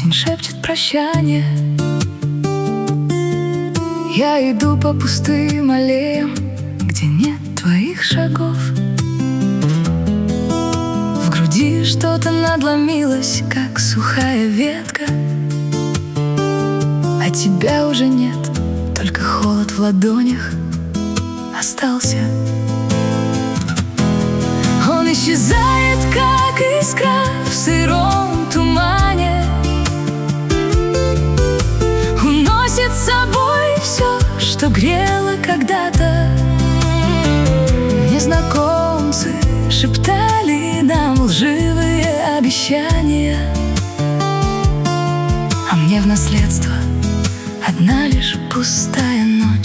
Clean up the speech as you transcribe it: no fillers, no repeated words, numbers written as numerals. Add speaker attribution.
Speaker 1: Осень шепчет прощание. Я иду по пустым аллеям, где нет твоих шагов. В груди что-то надломилось, как сухая ветка. А тебя уже нет, только холод в ладонях остался. Он исчезает, как искра в сыром тумане, уносит с собой все, что грело когда-то. Незнакомцы шептали нам лживые обещания, а мне в наследство одна лишь пустая ночь.